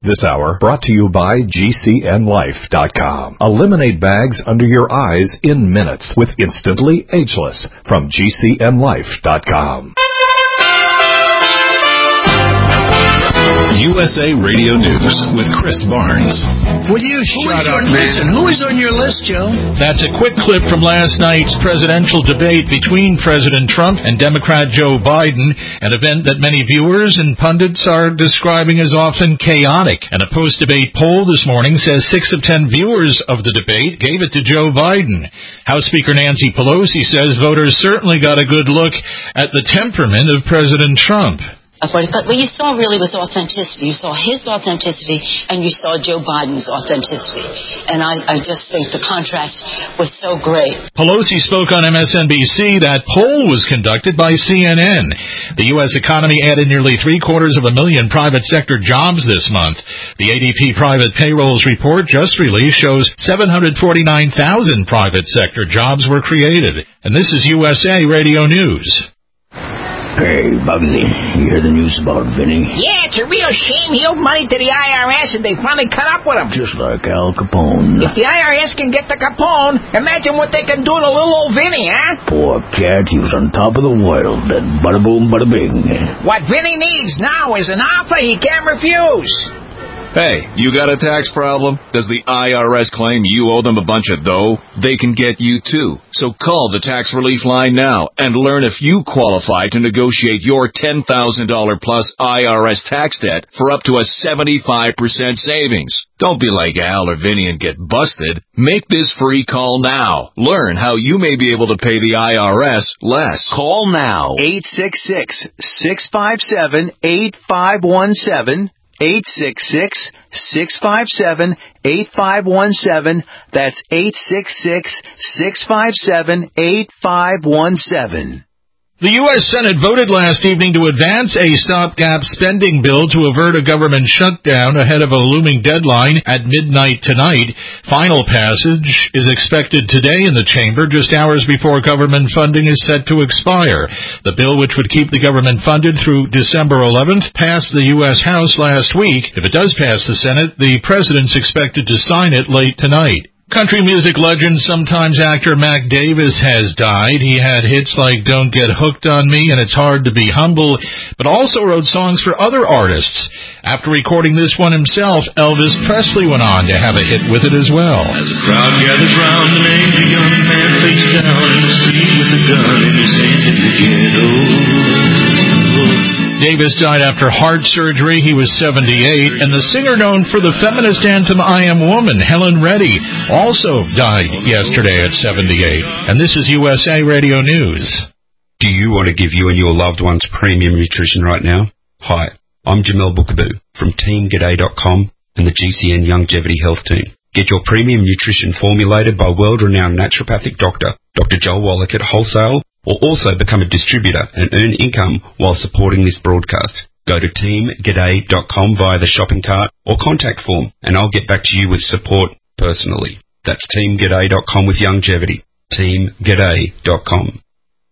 This hour brought to you by GCNLife.com. Eliminate bags under your eyes in minutes with Instantly Ageless from GCNLife.com. USA Radio News with Chris Barnes. Will you shut up, man? Who is on your list, Joe? That's a quick clip from last night's presidential debate between President Trump and Democrat Joe Biden, an event that many viewers and pundits are describing as often chaotic. And a post-debate poll this morning says 6 of 10 viewers of the debate gave it to Joe Biden. House Speaker Nancy Pelosi says voters certainly got a good look at the temperament of President Trump. What you saw really was authenticity. You saw his authenticity, and you saw Joe Biden's authenticity. And I just think the contrast was so great. Pelosi spoke on MSNBC. That poll was conducted by CNN. The U.S. economy added nearly 750,000 private sector jobs this month. The ADP private payrolls report just released shows 749,000 private sector jobs were created. And this is USA Radio News. Hey, Bugsy, you hear the news about Vinny? Yeah, it's a real shame. He owed money to the IRS, and they finally cut up with him. Just like Al Capone. If the IRS can get the Capone, imagine what they can do to little old Vinny, huh? Poor cat, he was on top of the world, and bada boom, bada bing. What Vinny needs now is an offer he can't refuse. Hey, you got a tax problem? Does the IRS claim you owe them a bunch of dough? They can get you too. So call the tax relief line now and learn if you qualify to negotiate your $10,000 plus IRS tax debt for up to a 75% savings. Don't be like Al or Vinny and get busted. Make this free call now. Learn how you may be able to pay the IRS less. Call now. 866-657-8517. 866-657-8517. That's 866-657-8517. The U.S. Senate voted last evening to advance a stopgap spending bill to avert a government shutdown ahead of a looming deadline at midnight tonight. Final passage is expected today in the chamber, just hours before government funding is set to expire. The bill, which would keep the government funded through December 11th, passed the U.S. House last week. If it does pass the Senate, the president's expected to sign it late tonight. Country music legend, sometimes actor Mac Davis has died. He had hits like Don't Get Hooked on Me and It's Hard to Be Humble, but also wrote songs for other artists. After recording this one himself, Elvis Presley went on to have a hit with it as well. As a crowd gathers round an angry young man face down in the street with a gun in his hand in the ghetto. Davis died after heart surgery. He was 78, and the singer known for the feminist anthem I Am Woman, Helen Reddy, also died yesterday at 78. And this is USA Radio News. Do you want to give you and your loved ones premium nutrition right now? Hi, I'm Jamel Bookaboo from TeamGaday.com and the GCN Longevity Health Team. Get your premium nutrition formulated by world-renowned naturopathic doctor, Dr. Joel Wallach at Wholesale, or also become a distributor and earn income while supporting this broadcast. Go to teamgaday.com via the shopping cart or contact form, and I'll get back to you with support personally. That's teamgaday.com with longevity. teamgaday.com.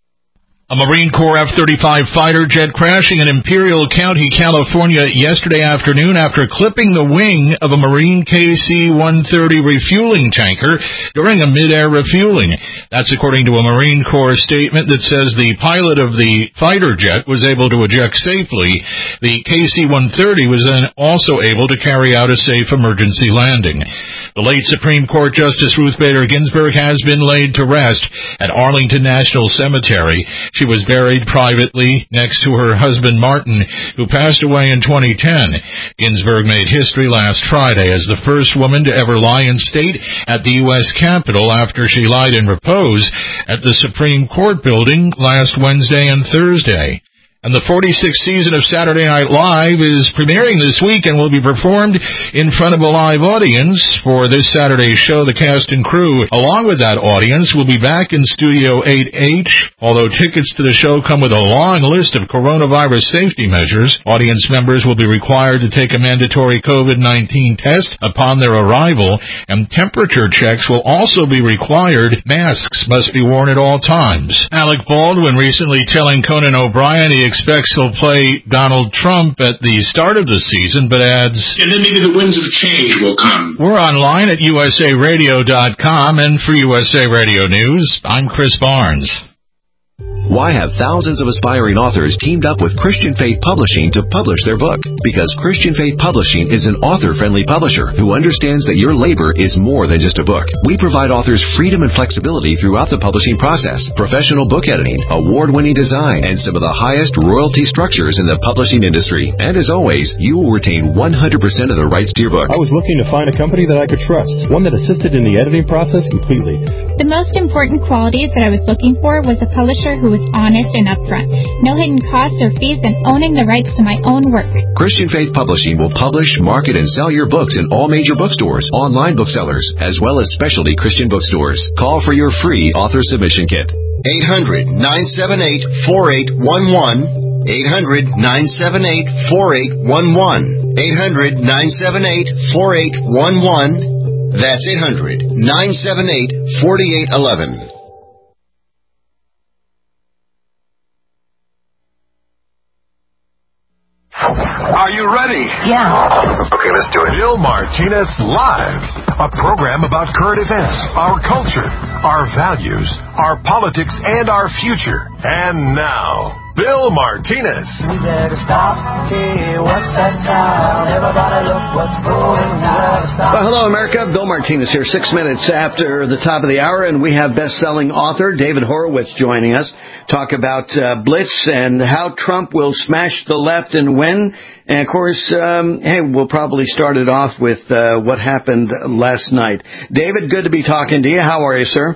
A Marine Corps F-35 fighter jet crashing in Imperial County, California yesterday afternoon after clipping the wing of a Marine KC-130 refueling tanker during a mid-air refueling. That's according to a Marine Corps statement that says the pilot of the fighter jet was able to eject safely. The KC-130 was then also able to carry out a safe emergency landing. The late Supreme Court Justice Ruth Bader Ginsburg has been laid to rest at Arlington National Cemetery. She was buried privately next to her husband Martin, who passed away in 2010. Ginsburg made history last Friday as the first woman to ever lie in state at the U.S. Capitol after she lied in repose at the Supreme Court building last Wednesday and Thursday. And the 46th season of Saturday Night Live is premiering this week and will be performed in front of a live audience. For this Saturday's show, the cast and crew, along with that audience, will be back in Studio 8H. Although tickets to the show come with a long list of coronavirus safety measures, audience members will be required to take a mandatory COVID-19 test upon their arrival, and temperature checks will also be required. Masks must be worn at all times. Alec Baldwin recently telling Conan O'Brien he expects he'll play Donald Trump at the start of the season, but adds, and then maybe the winds of change will come. We're online at usaradio.com, and for USA Radio News, I'm Chris Barnes. Why have thousands of aspiring authors teamed up with Christian Faith Publishing to publish their book? Because Christian Faith Publishing is an author-friendly publisher who understands that your labor is more than just a book. We provide authors freedom and flexibility throughout the publishing process, professional book editing, award-winning design, and some of the highest royalty structures in the publishing industry. And as always, you will retain 100% of the rights to your book. I was looking to find a company that I could trust, one that assisted in the editing process completely. The most important qualities that I was looking for was a publisher who was honest and upfront, no hidden costs or fees, and owning the rights to my own work. Christian Faith Publishing will publish, market, and sell your books in all major bookstores, online booksellers, as well as specialty Christian bookstores. Call for your free author submission kit. 800-978-4811. 800-978-4811. 800-978-4811. That's 800-978-4811. Are you ready? Yeah. Okay, let's do it. Bill Martinez Live, a program about current events, our culture, our values, our politics, and our future. And now, Bill Martinez. We better stop. Hey, what's that sound? Everybody look what's going on. Well, hello, America. Bill Martinez here, 6 minutes after the top of the hour, and we have best-selling author David Horowitz joining us. Talk about Blitz and how Trump will smash the left and when. And, of course, we'll probably start it off with what happened last night. David, good to be talking to you. How are you, sir?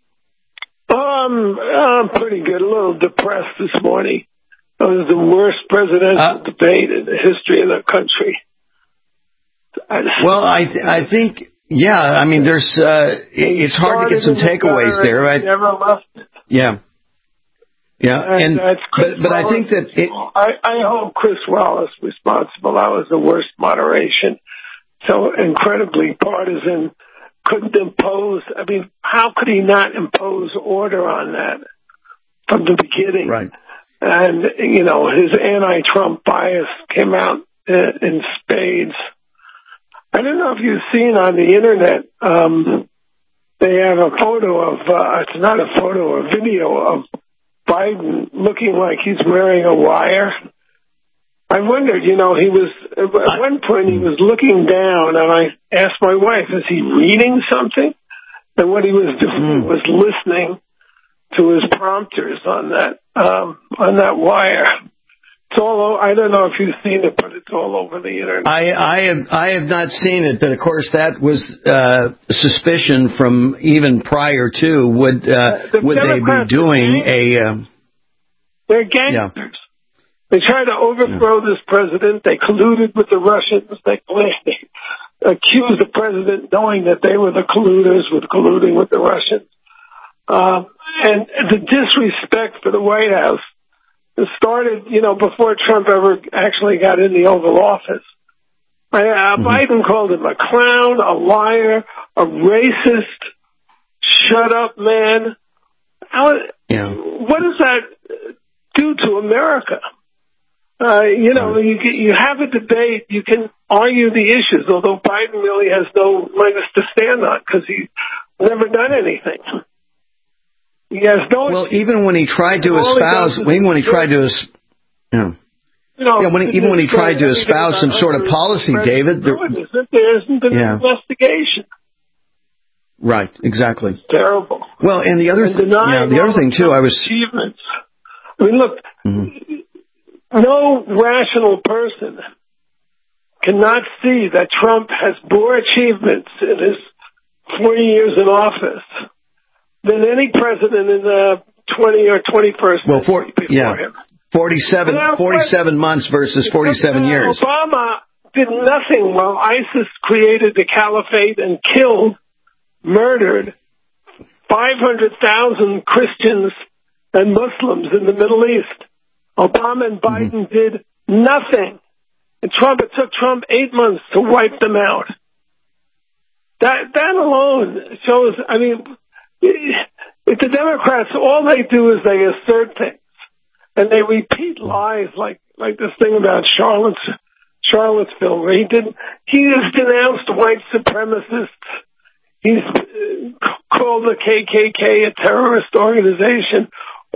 I'm pretty good. A little depressed this morning. It was the worst presidential debate in the history of the country. Well, I think, yeah, I mean, there's, it's hard to get some takeaways there, right? Never left. Yeah. Yeah, and but I think that I hold Chris Wallace responsible. That was the worst moderation. So incredibly partisan. Couldn't impose. I mean, how could he not impose order on that from the beginning? Right. And his anti-Trump bias came out in spades. I don't know if you've seen on the internet. They have a photo of. It's not a photo, a video of Biden looking like he's wearing a wire. I wondered, he was, at one point he was looking down, and I asked my wife, is he reading something? And what he was doing was listening to his prompters on that wire. It's all, I don't know if you've seen it, but it's all over the internet. I have not seen it, but of course that was suspicion from even prior to would they be doing they're gangsters. Yeah. They tried to overthrow this president. They colluded with the Russians. They accused the president, knowing that they were the colluders, with colluding with the Russians. And the disrespect for the White House started, before Trump ever actually got in the Oval Office. Biden called him a clown, a liar, a racist, shut up man. What does that do to America? You have a debate, you can argue the issues, although Biden really has no legs to stand on because he's never done anything. He has no. Well, even when he tried to espouse, when he tried to espouse some sort of policy, David, there isn't an investigation. Right, exactly. It's terrible. Well, and the other thing too, achievements. I mean, look. No rational person cannot see that Trump has more achievements in his 40 years in office than any president in the 20 or 21st century before him. 47 months versus 47 years. Obama did nothing while ISIS created the caliphate and murdered 500,000 Christians and Muslims in the Middle East. Obama and Biden did nothing. And it took Trump 8 months to wipe them out. That alone shows, if the Democrats, all they do is they assert things. and they repeat lies like this thing about Charlottesville, where he has denounced white supremacists. He's called the KKK a terrorist organization.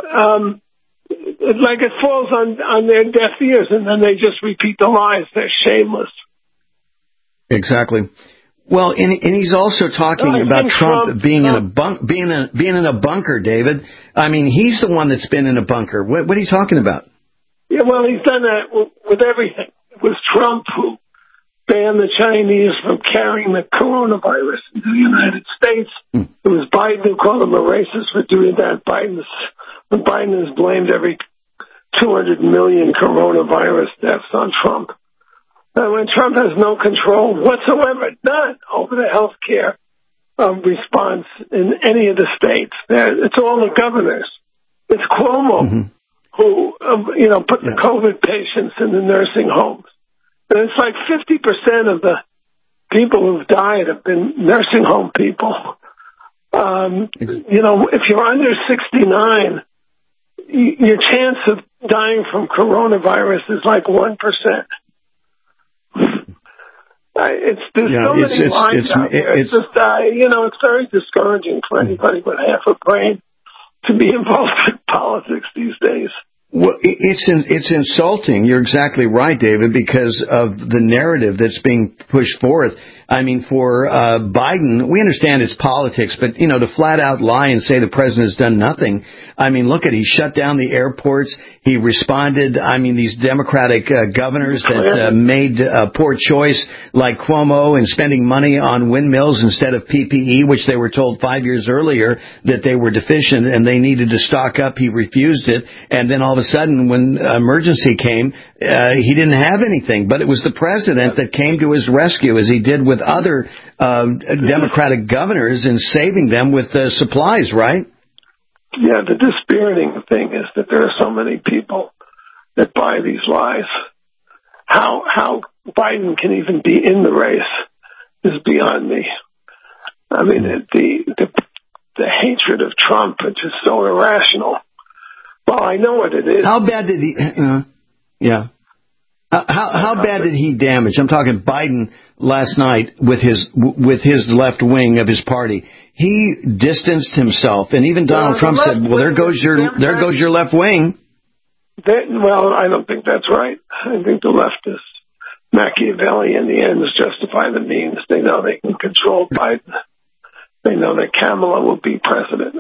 Like it falls on their deaf ears, and then they just repeat the lies. They're shameless. Exactly. Well, and he's also talking about Trump being in a bunker, David. I mean, he's the one that's been in a bunker. What are you talking about? Yeah, well, he's done that with everything. It was Trump who banned the Chinese from carrying the coronavirus into the United States. It was Biden who called him a racist for doing that. Biden has blamed every 200 million coronavirus deaths on Trump. And when Trump has no control whatsoever, none, over the health care response in any of the states, it's all the governors. It's Cuomo who, put the COVID patients in the nursing homes. And it's like 50% of the people who've died have been nursing home people. If you're under 69, your chance of dying from coronavirus is like 1%. There's so many lines out there. It's just, it's very discouraging for anybody with half a brain to be involved in politics these days. Well, it's insulting. You're exactly right, David, because of the narrative that's being pushed forth. I mean, for Biden, we understand it's politics, but, to flat out lie and say the president has done nothing. I mean, look he shut down the airports. He responded. I mean, these Democratic governors that made a poor choice, like Cuomo, in spending money on windmills instead of PPE, which they were told 5 years earlier that they were deficient and they needed to stock up. He refused it. And then all of a sudden, when emergency came, he didn't have anything. But it was the president that came to his rescue, as he did with other Democratic governors, in saving them with supplies, right? Yeah, the dispiriting thing is that there are so many people that buy these lies. How Biden can even be in the race is beyond me. I mean, the hatred of Trump is just so irrational. Well, I know what it is. How bad did he? How bad did he damage? I'm talking Biden last night with his left wing of his party. He distanced himself, and even Donald Trump said, "Well, there goes your left wing." Well, I don't think that's right. I think the left is Machiavellian. The ends justify the means. They know they can control Biden. They know that Kamala will be president.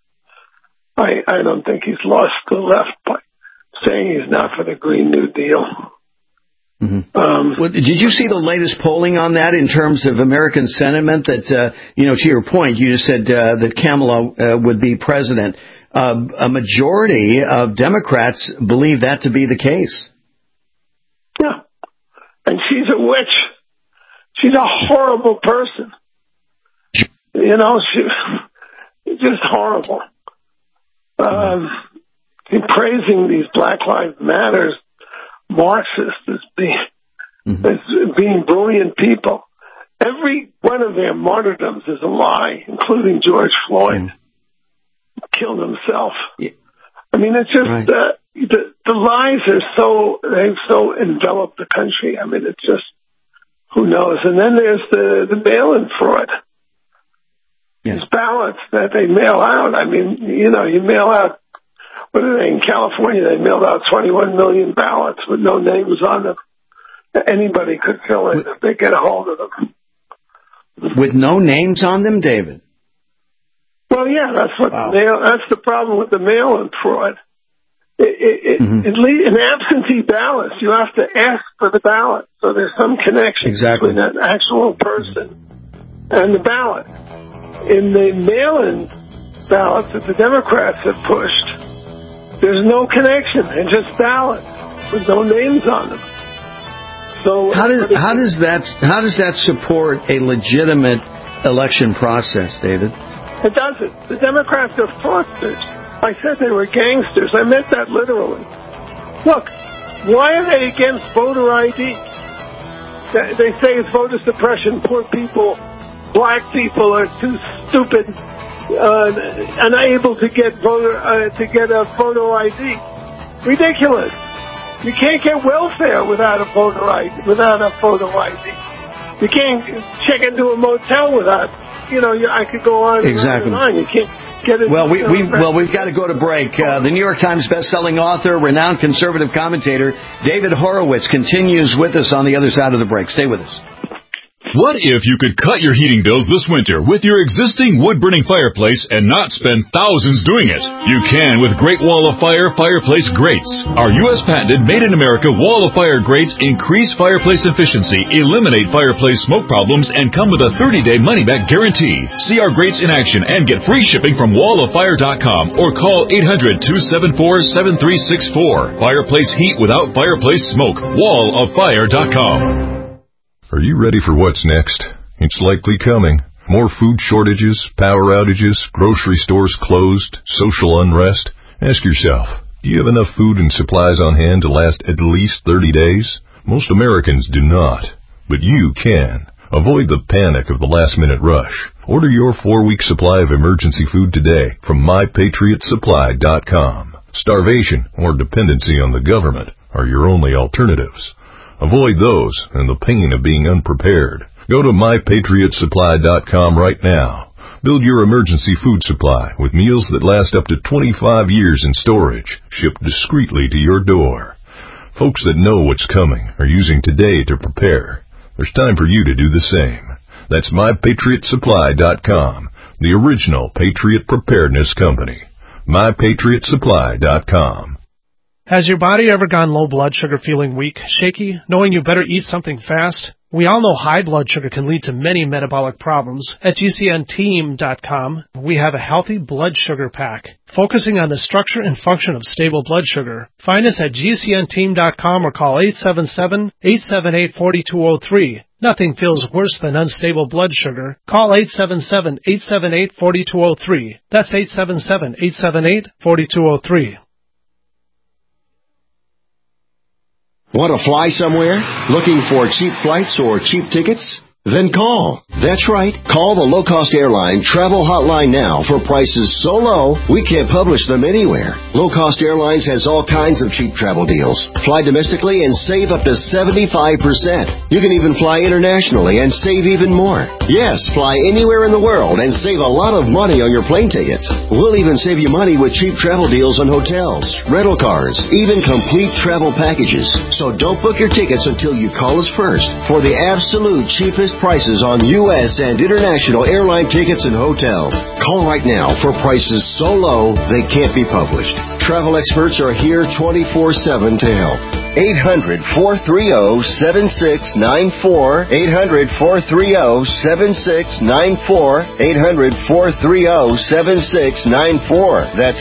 I don't think he's lost the left by saying he's not for the Green New Deal. Well, did you see the latest polling on that in terms of American sentiment? That to your point, you just said that Kamala would be president. A majority of Democrats believe that to be the case. Yeah, and she's a witch. She's a horrible person. She's just horrible. Praising these Black Lives Matter Marxists as being brilliant people. Every one of their martyrdoms is a lie, including George Floyd. Killed himself. Yeah. I mean, it's just the lies they've so enveloped the country. I mean, it's just, who knows? And then there's the mail-in fraud. These ballots that they mail out. I mean, you mail out. What are they in California? They mailed out 21 million ballots with no names on them. Anybody could fill it if they get a hold of them. With no names on them, David? Well, yeah, that's that's the problem with the mail-in fraud. In absentee ballots, you have to ask for the ballot, so there's some connection between that actual person and the ballot. In the mail-in ballots that the Democrats have pushed, there's no connection. They're just ballots with no names on them. So how does that support a legitimate election process, David? It doesn't. The Democrats are fraudsters. I said they were gangsters. I meant that literally. Look, why are they against voter ID? They say it's voter suppression. Poor people, black people are too stupid, unable to get a photo ID. Ridiculous. You can't get welfare without a photo ID. You can't check into a motel without, I could go on exactly. and on. You can't get it. Well, we've got to go to break. The New York Times best-selling author, renowned conservative commentator, David Horowitz continues with us on the other side of the break. Stay with us. What if you could cut your heating bills this winter with your existing wood-burning fireplace and not spend thousands doing it? You can with Great Wall of Fire fireplace grates. Our U.S. patented made-in-America Wall of Fire grates increase fireplace efficiency, eliminate fireplace smoke problems, and come with a 30-day money-back guarantee. See our grates in action and get free shipping from walloffire.com or call 800-274-7364. Fireplace heat without fireplace smoke. walloffire.com. Are you ready for what's next? It's likely coming. More food shortages, power outages, grocery stores closed, social unrest. Ask yourself, do you have enough food and supplies on hand to last at least 30 days? Most Americans do not, but you can. Avoid the panic of the last-minute rush. Order your 4-week supply of emergency food today from MyPatriotSupply.com. Starvation or dependency on the government are your only alternatives. Avoid those and the pain of being unprepared. Go to MyPatriotSupply.com right now. Build your emergency food supply with meals that last up to 25 years in storage, shipped discreetly to your door. Folks that know what's coming are using today to prepare. There's time for you to do the same. That's MyPatriotSupply.com, the original Patriot Preparedness Company. MyPatriotSupply.com. Has your body ever gone low blood sugar, feeling weak, shaky, knowing you better eat something fast? We all know high blood sugar can lead to many metabolic problems. At GCNteam.com, we have a healthy blood sugar pack, focusing on the structure and function of stable blood sugar. Find us at GCNteam.com or call 877-878-4203. Nothing feels worse than unstable blood sugar. Call 877-878-4203. That's 877-878-4203. Want to fly somewhere? Looking for cheap flights or cheap tickets? Then call. That's right. Call the low-cost airline travel hotline now for prices so low we can't publish them anywhere. Low-cost airlines has all kinds of cheap travel deals. Fly domestically and save up to 75%. You can even fly internationally and save even more. Yes, fly anywhere in the world and save a lot of money on your plane tickets. We'll even save you money with cheap travel deals on hotels, rental cars, even complete travel packages. So don't book your tickets until you call us first for the absolute cheapest prices on U.S. and international airline tickets and hotels. Call right now for prices so low they can't be published. Travel experts are here 24/7 to help. 800-430-7694. 800-430-7694. 800-430-7694. That's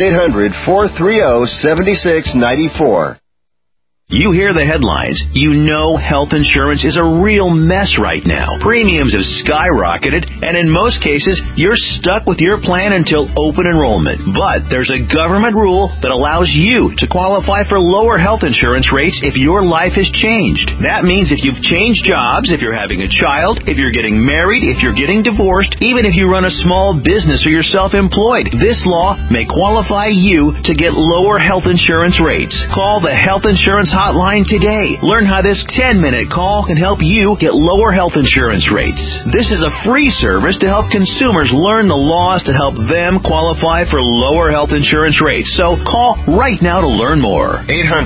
800-430-7694. You hear the headlines. You know health insurance is a real mess right now. Premiums have skyrocketed, and in most cases, you're stuck with your plan until open enrollment. But there's a government rule that allows you to qualify for lower health insurance rates if your life has changed. That means if you've changed jobs, if you're having a child, if you're getting married, if you're getting divorced, even if you run a small business or you're self-employed, this law may qualify you to get lower health insurance rates. Call the Health Insurance Hotline today. Learn how this 10-minute call can help you get lower health insurance rates. This is a free service to help consumers learn the laws to help them qualify for lower health insurance rates. So call right now to learn more.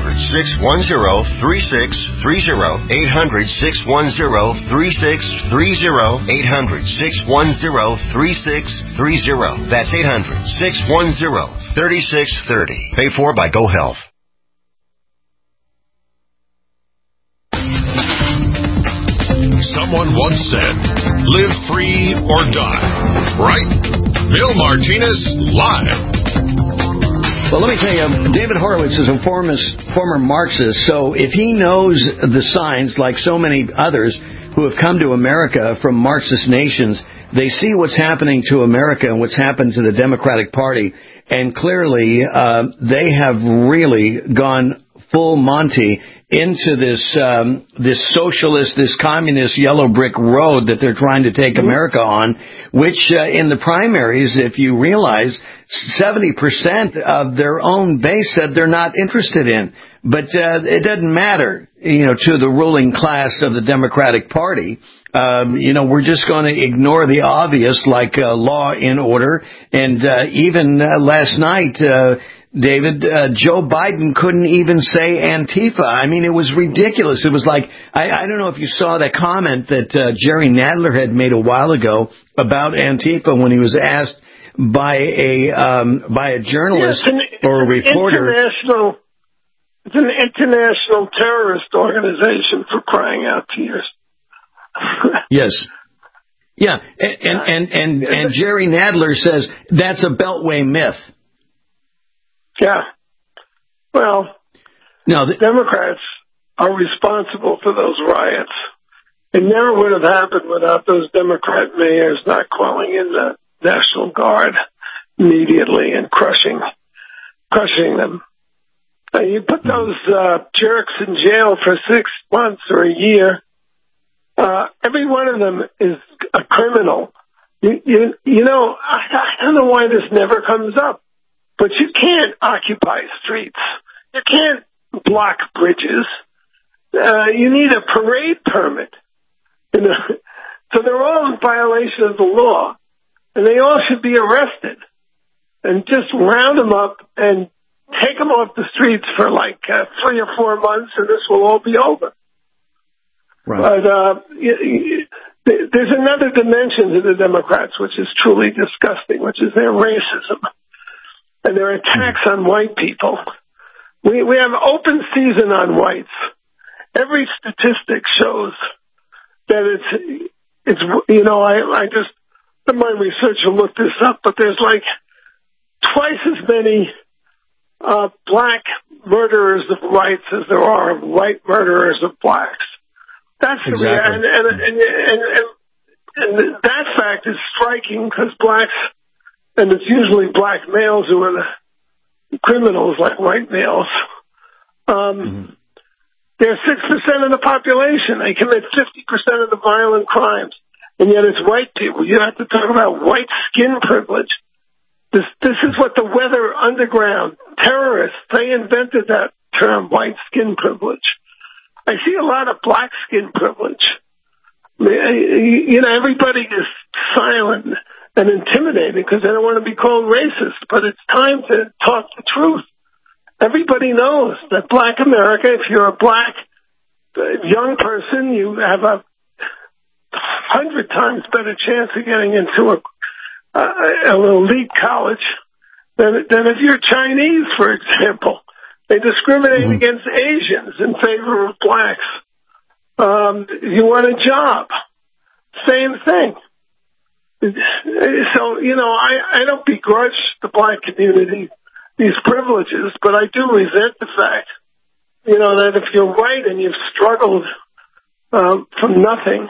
800-610-3630. 800-610-3630. 800-610-3630. That's 800-610-3630. Paid for by GoHealth. Someone once said, live free or die. Right? Bill Martinez, live. Well, let me tell you, David Horowitz is a former Marxist, so if he knows the signs, like so many others who have come to America from Marxist nations, they see what's happening to America and what's happened to the Democratic Party, and clearly they have really gone full Monty into this socialist, this communist yellow brick road that they're trying to take America on, which in the primaries, if you realize, 70% of their own base said they're not interested in. But it doesn't matter, to the ruling class of the Democratic Party. We're just going to ignore the obvious, like law and order. And even last night, David, Joe Biden couldn't even say Antifa. I mean, it was ridiculous. It was like, I don't know if you saw that comment that Jerry Nadler had made a while ago about Antifa when he was asked by a journalist or a reporter. It's an international terrorist organization, for crying out to years. Yes. Yeah. And Jerry Nadler says that's a Beltway myth. Yeah. Well, no, the Democrats are responsible for those riots. It never would have happened without those Democrat mayors not calling in the National Guard immediately and crushing them. You put those jerks in jail for 6 months or a year. Every one of them is a criminal. I don't know why this never comes up, but you can't occupy streets. You can't block bridges. You need a parade permit. So they're all in violation of the law, and they all should be arrested and just round them up and take them off the streets for 3 or 4 months, and this will all be over. Right. But there's another dimension to the Democrats, which is truly disgusting, which is their racism and their attacks on white people. We have open season on whites. Every statistic shows that it's I just did my research and looked this up, but there's twice as many black murderers of whites as there are of white murderers of blacks. That's exactly. And that fact is striking because blacks, and it's usually black males who are the criminals like white males. They're 6% of the population. They commit 50% of the violent crimes. And yet it's white people. You have to talk about white skin privilege. This is what the Weather Underground terrorists, they invented that term, white skin privilege. I see a lot of black skin privilege. Everybody is silent and intimidated because they don't want to be called racist, but it's time to talk the truth. Everybody knows that black America, if you're a black young person, you have a 100 times better chance of getting into an elite college than if you're Chinese, for example. They discriminate against Asians in favor of blacks. You want a job, same thing. So, I don't begrudge the black community these privileges, but I do resent the fact, that if you're white and you've struggled from nothing,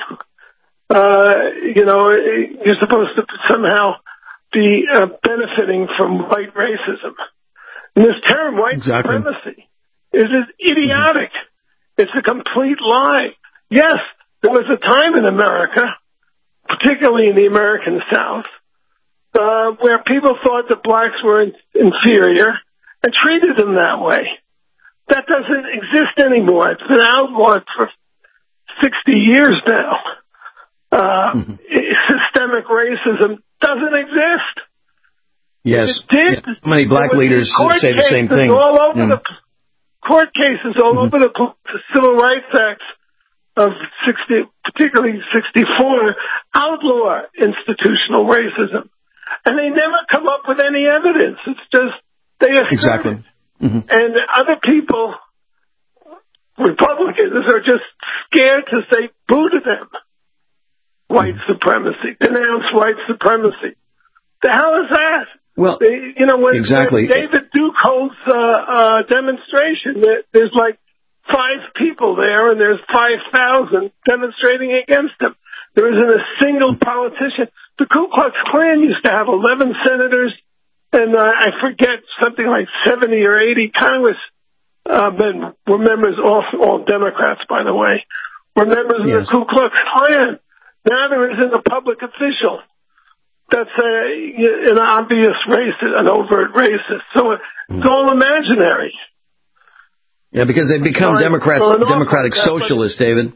you're supposed to somehow be benefiting from white racism. And this term, white supremacy, is idiotic. It's a complete lie. Yes, there was a time in America, particularly in the American South, where people thought that blacks were inferior and treated them that way. That doesn't exist anymore. It's been outlawed for 60 years now. Systemic racism doesn't exist. Yes. It did. How many black leaders say the same thing? Court cases all over the Civil Rights Acts of particularly 64, outlaw institutional racism. And they never come up with any evidence. It's just, they assert it. And other people, Republicans, are just scared to say boo to them. White supremacy. Denounce white supremacy. The hell is that? Well, when exactly. David Duke holds demonstration, there's 5 people there, and there's 5,000 demonstrating against him. There isn't a single politician. The Ku Klux Klan used to have 11 senators, and I forget, something like 70 or 80 were members, all Democrats, by the way, were members of the Ku Klux Klan. Now there isn't a public official that's an obvious racist, an overt racist. So it's all imaginary. Yeah, because they've become democratic socialists, David.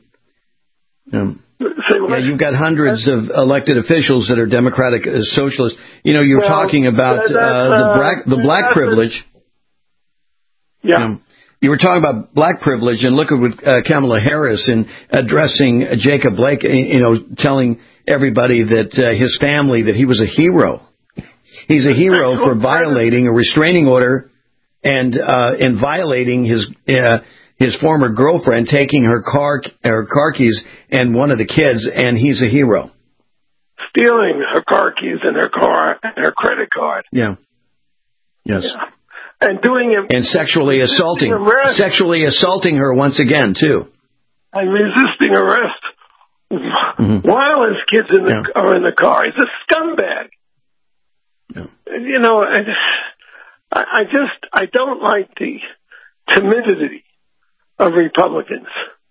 Yeah, you've got hundreds of elected officials that are democratic socialists. You know, you're talking about the black privilege. Yeah. You were talking about black privilege, and look at what Kamala Harris in addressing Jacob Blake, telling everybody that his family, that he was a hero. He's a hero for violating a restraining order and violating his former girlfriend, taking her car keys and one of the kids, and he's a hero. Stealing her car keys and her car and her credit card. Yeah. Yes. Yeah. And doing it. And sexually assaulting her once again, too. And resisting arrest while his kids are in the car. He's a scumbag. Yeah. I don't like the timidity of Republicans.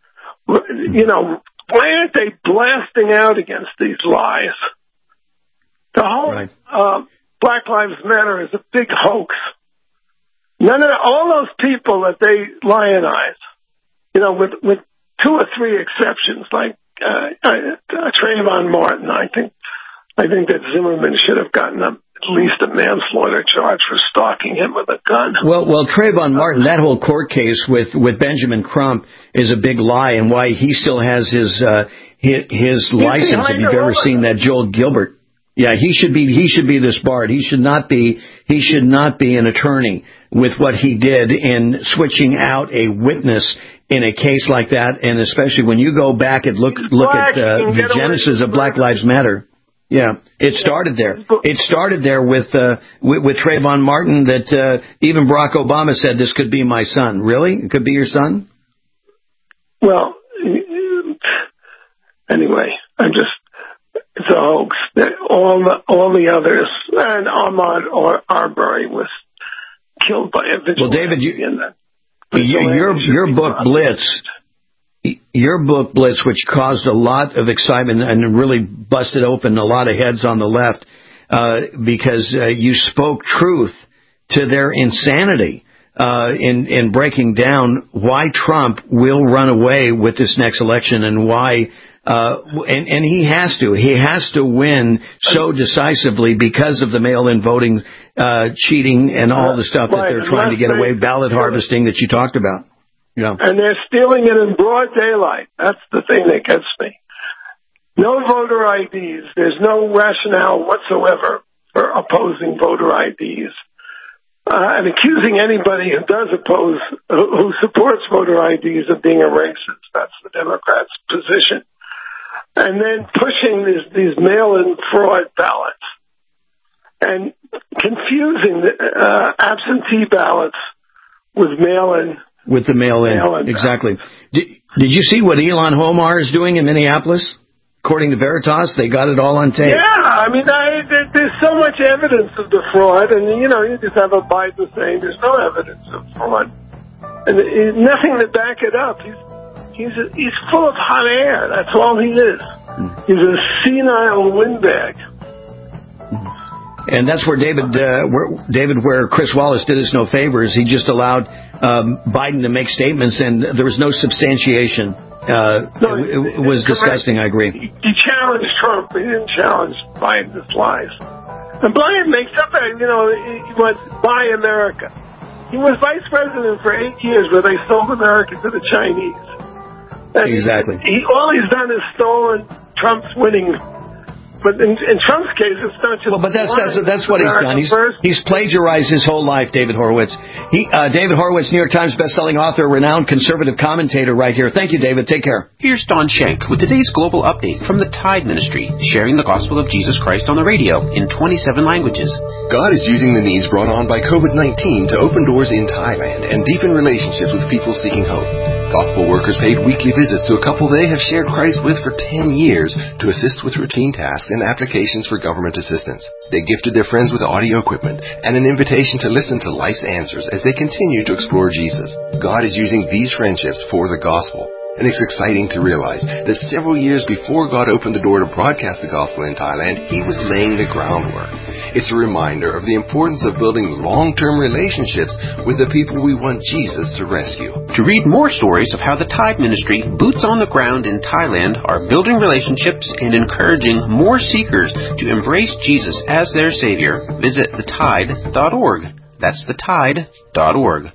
Why aren't they blasting out against these lies? The whole Black Lives Matter is a big hoax. All those people that they lionize, with 2 or 3 exceptions, like Trayvon Martin, I think that Zimmerman should have gotten at least a manslaughter charge for stalking him with a gun. Well, Trayvon Martin, that whole court case with Benjamin Crump is a big lie, and why he still has his license. If you've ever seen that Joel Gilbert, he should be disbarred. He should not be an attorney with what he did in switching out a witness in a case like that, and especially when you go back and look at the genesis of Black Lives Matter. Yeah, it started there. It started there with Trayvon Martin, that even Barack Obama said, this could be my son. Really? It could be your son? Well, anyway, it's a hoax. All the others, and Ahmaud Arbery was killed by a vigilante. Well, David, your book Blitz. Your book, Blitz, which caused a lot of excitement and really busted open a lot of heads on the left, because you spoke truth to their insanity in breaking down why Trump will run away with this next election, and why, and he has to win so decisively because of the mail-in voting, cheating, and all the stuff that they're trying to get away, ballot harvesting that you talked about. Yeah. And they're stealing it in broad daylight. That's the thing that gets me. No voter IDs. There's no rationale whatsoever for opposing voter IDs. And accusing anybody who supports voter IDs of being a racist. That's the Democrats' position. And then pushing these mail-in fraud ballots. And confusing absentee ballots with mail-in. With the mail-in, exactly. Did you see what Ilhan Omar is doing in Minneapolis? According to Veritas, they got it all on tape. Yeah, there's so much evidence of the fraud, and you just have a Biden saying there's no evidence of fraud, and nothing to back it up. He's full of hot air. That's all he is. He's a senile windbag. And that's where where Chris Wallace did us no favors. He just allowed Biden to make statements, and there was no substantiation. It was disgusting. I agree. He challenged Trump. He didn't challenge Biden's lies. And Biden makes up he went buy America. He was vice president for 8 years, where they sold America to the Chinese. And exactly. All he's done is stolen Trump's winning. But in Trump's case, it's not just. Well, but that's what he's done. He's plagiarized his whole life, David Horowitz. David Horowitz, New York Times bestselling author, renowned conservative commentator, right here. Thank you, David. Take care. Here's Don Schenck with today's global update from the Tide Ministry, sharing the gospel of Jesus Christ on the radio in 27 languages. God is using the needs brought on by COVID-19 to open doors in Thailand and deepen relationships with people seeking hope. Gospel workers paid weekly visits to a couple they have shared Christ with for 10 years to assist with routine tasks tasks and applications for government assistance. They gifted their friends with audio equipment and an invitation to listen to life's answers as they continue to explore Jesus. God is using these friendships for the gospel. And it's exciting to realize that several years before God opened the door to broadcast the gospel in Thailand, He was laying the groundwork. It's a reminder of the importance of building long-term relationships with the people we want Jesus to rescue. To read more stories of how the Tide Ministry, boots on the ground in Thailand, are building relationships and encouraging more seekers to embrace Jesus as their Savior, visit thetide.org. That's thetide.org.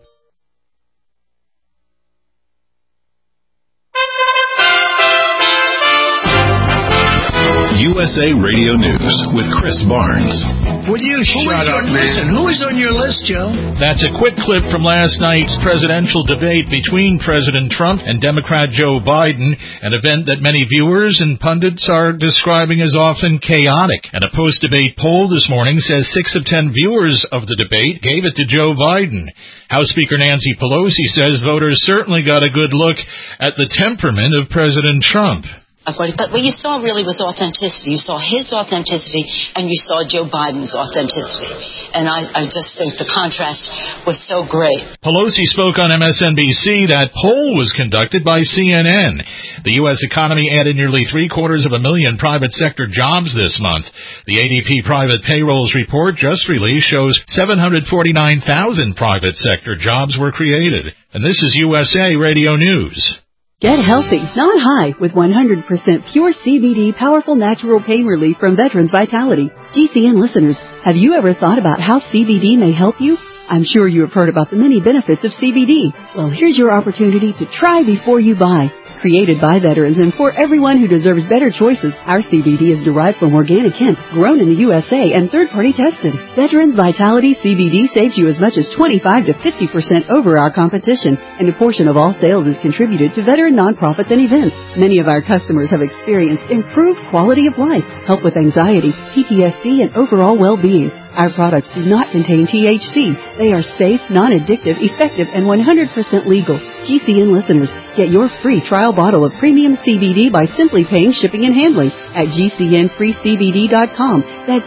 USA Radio News with Chris Barnes. Would you shut up, man? Listen, who is on your list, Joe? That's a quick clip from last night's presidential debate between President Trump and Democrat Joe Biden, an event that many viewers and pundits are describing as often chaotic. And a post-debate poll this morning says 6 of 10 viewers of the debate gave it to Joe Biden. House Speaker Nancy Pelosi says voters certainly got a good look at the temperament of President Trump. But what you saw really was authenticity. You saw his authenticity, and you saw Joe Biden's authenticity. And I just think the contrast was so great. Pelosi spoke on MSNBC. That poll was conducted by CNN. The U.S. economy added nearly 750,000 private sector jobs this month. The ADP private payrolls report just released shows 749,000 private sector jobs were created. And this is USA Radio News. Get healthy, not high, with 100% pure CBD powerful natural pain relief from Veterans Vitality. GCN listeners, have you ever thought about how CBD may help you? I'm sure you have heard about the many benefits of CBD. Well, here's your opportunity to try before you buy. Created by veterans and for everyone who deserves better choices, our CBD is derived from organic hemp, grown in the USA, and third-party tested. Veterans Vitality CBD saves you as much as 25 to 50% over our competition, and a portion of all sales is contributed to veteran nonprofits and events. Many of our customers have experienced improved quality of life, help with anxiety, PTSD, and overall well-being. Our products do not contain THC. They are safe, non-addictive, effective, and 100% legal. GCN listeners, get your free trial bottle of premium CBD by simply paying shipping and handling at GCNFreeCBD.com. That's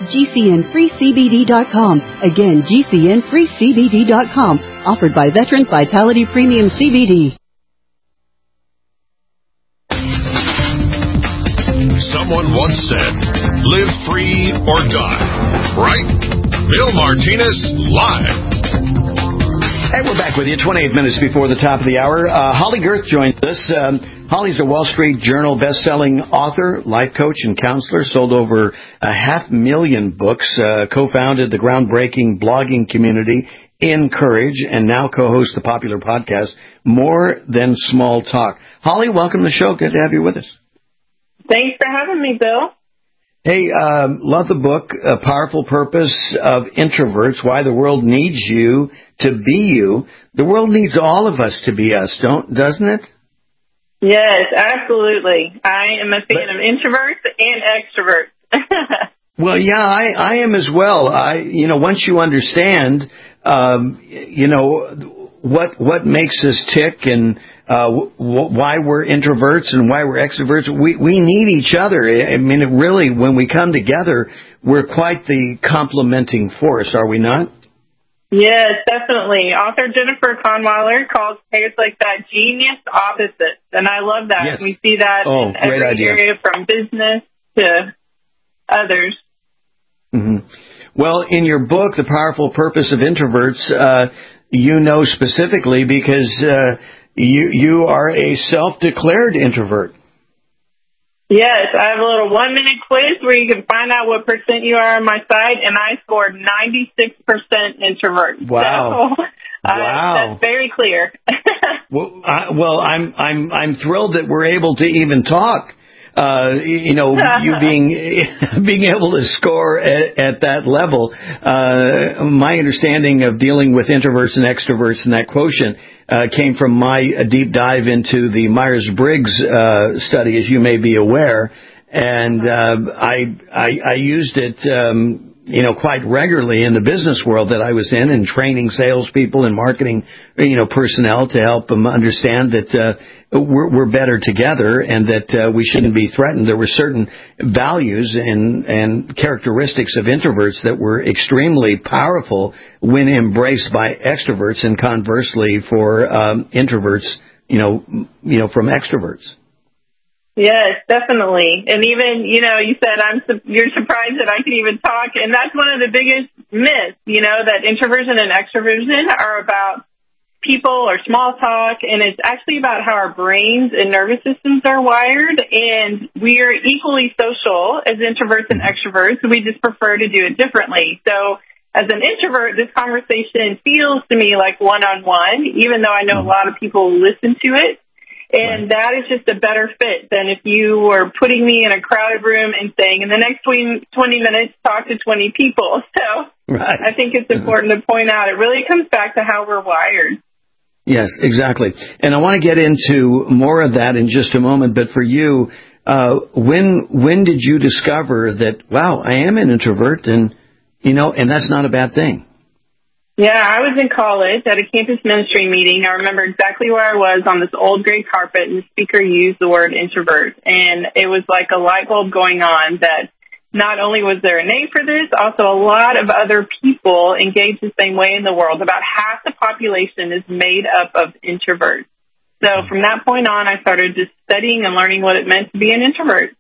GCNFreeCBD.com. Again, GCNFreeCBD.com. Offered by Veterans Vitality Premium CBD. Someone once said, live free or die. Right? Bill Martinez, live. Hey, we're back with you 28 minutes before the top of the hour. Holly Gerth joins us. Holly's a Wall Street Journal best-selling author, life coach, and counselor, sold over 500,000 books, co-founded the groundbreaking blogging community Encourage, and now co-hosts the popular podcast More Than Small Talk. Holly, welcome to the show. Good to have you with us. Thanks for having me, Bill. Hey, love the book, A Powerful Purpose of Introverts, Why the World Needs You to Be You. The world needs all of us to be us, doesn't it? Yes, absolutely. I am a fan of introverts and extroverts. Well, yeah, I am as well. Once you understand, what makes us tick and why we're introverts and why we're extroverts. We need each other. I mean, really, when we come together, we're quite the complementing force, are we not? Yes, definitely. Author Jennifer Kahnweiler calls pairs like that genius opposites, and I love that. Yes. We see that in every idea. area from business to others. Mm-hmm. Well, in your book, The Powerful Purpose of Introverts, you know specifically because you are a self-declared introvert. Yes, I have a little 1-minute quiz where you can find out what percent you are on my site, and I scored 96% introvert. Wow! So, wow, that's very clear. Well, I'm thrilled that we're able to even talk. You being able to score at that level. My understanding of dealing with introverts and extroverts and that quotient came from my deep dive into the Myers-Briggs study, as you may be aware, and I used it quite regularly in the business world that I was in, and training salespeople and marketing, personnel to help them understand that we're better together and that we shouldn't be threatened. There were certain values and characteristics of introverts that were extremely powerful when embraced by extroverts, and conversely for introverts, from extroverts. Yes, definitely. And even, you said you're surprised that I can even talk. And that's one of the biggest myths, that introversion and extroversion are about people or small talk. And it's actually about how our brains and nervous systems are wired. And we are equally social as introverts and extroverts. We just prefer to do it differently. So as an introvert, this conversation feels to me like one-on-one, even though I know a lot of people listen to it. And that is just a better fit than if you were putting me in a crowded room and saying, in the next 20 minutes, talk to 20 people. So I think it's important to point out it really comes back to how we're wired. Yes, exactly. And I want to get into more of that in just a moment. But for you, when did you discover that, wow, I am an introvert, and that's not a bad thing? Yeah, I was in college at a campus ministry meeting. I remember exactly where I was on this old gray carpet, and the speaker used the word introvert. And it was like a light bulb going on that not only was there a name for this, also a lot of other people engage the same way in the world. About half the population is made up of introverts. So from that point on, I started just studying and learning what it meant to be an introvert.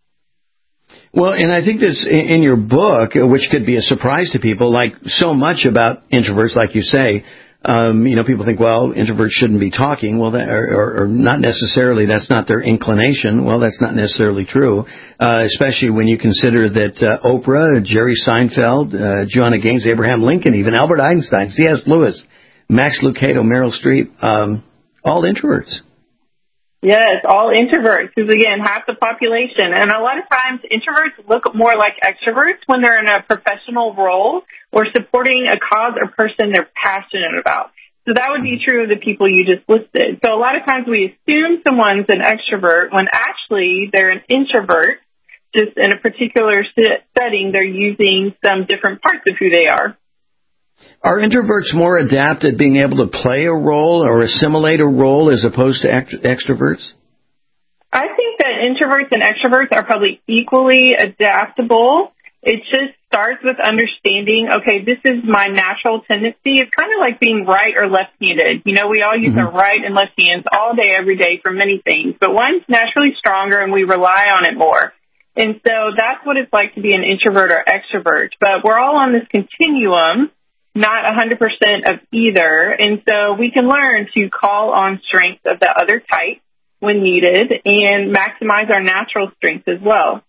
Well, and I think this in your book, which could be a surprise to people, like so much about introverts, like you say, people think, well, introverts shouldn't be talking. Well, or not necessarily. That's not their inclination. Well, that's not necessarily true, especially when you consider that Oprah, Jerry Seinfeld, Joanna Gaines, Abraham Lincoln, even Albert Einstein, C.S. Lewis, Max Lucado, Meryl Streep, all introverts. Yes, all introverts, because again, half the population. And a lot of times introverts look more like extroverts when they're in a professional role or supporting a cause or person they're passionate about. So that would be true of the people you just listed. So a lot of times we assume someone's an extrovert when actually they're an introvert. Just in a particular setting, they're using some different parts of who they are. Are introverts more adept at being able to play a role or assimilate a role as opposed to extroverts? I think that introverts and extroverts are probably equally adaptable. It just starts with understanding, okay, this is my natural tendency. It's kind of like being right or left-handed. We all use our right and left hands all day, every day for many things, but one's naturally stronger and we rely on it more. And so that's what it's like to be an introvert or extrovert. But we're all on this continuum, not 100% of either. And so we can learn to call on strengths of the other type when needed and maximize our natural strengths as well.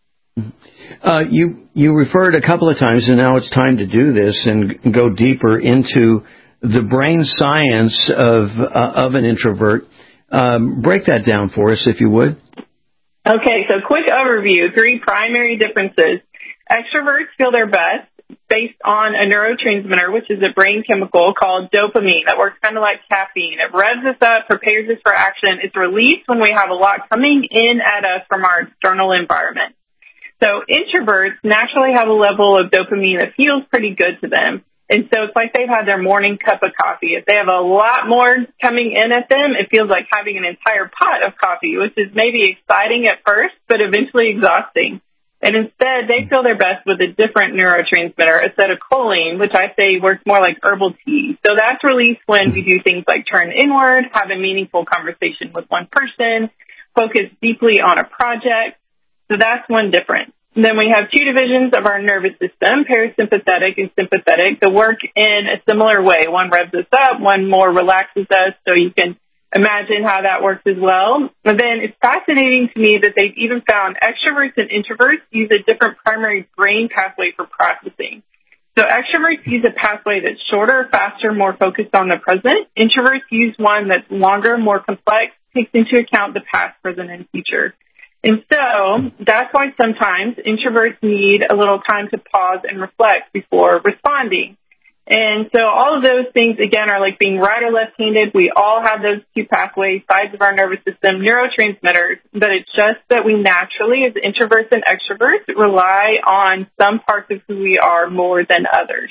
You referred a couple of times, and now it's time to do this and go deeper into the brain science of an introvert. Break that down for us, if you would. Okay, so quick overview, 3 primary differences. Extroverts feel their best based on a neurotransmitter, which is a brain chemical called dopamine that works kind of like caffeine. It revs us up, prepares us for action. It's released when we have a lot coming in at us from our external environment. So introverts naturally have a level of dopamine that feels pretty good to them. And so it's like they've had their morning cup of coffee. If they have a lot more coming in at them, it feels like having an entire pot of coffee, which is maybe exciting at first, but eventually exhausting. And instead, they feel their best with a different neurotransmitter, acetylcholine, which I say works more like herbal tea. So that's released when we do things like turn inward, have a meaningful conversation with one person, focus deeply on a project. So that's one difference. And then we have 2 divisions of our nervous system, parasympathetic and sympathetic, that work in a similar way. One revs us up, one more relaxes us, so you can imagine how that works as well. And then it's fascinating to me that they've even found extroverts and introverts use a different primary brain pathway for processing. So extroverts use a pathway that's shorter, faster, more focused on the present. Introverts use one that's longer, more complex, takes into account the past, present, and future. And so that's why sometimes introverts need a little time to pause and reflect before responding. And so all of those things, again, are like being right or left-handed. We all have those two pathways, sides of our nervous system, neurotransmitters, but it's just that we naturally, as introverts and extroverts, rely on some parts of who we are more than others.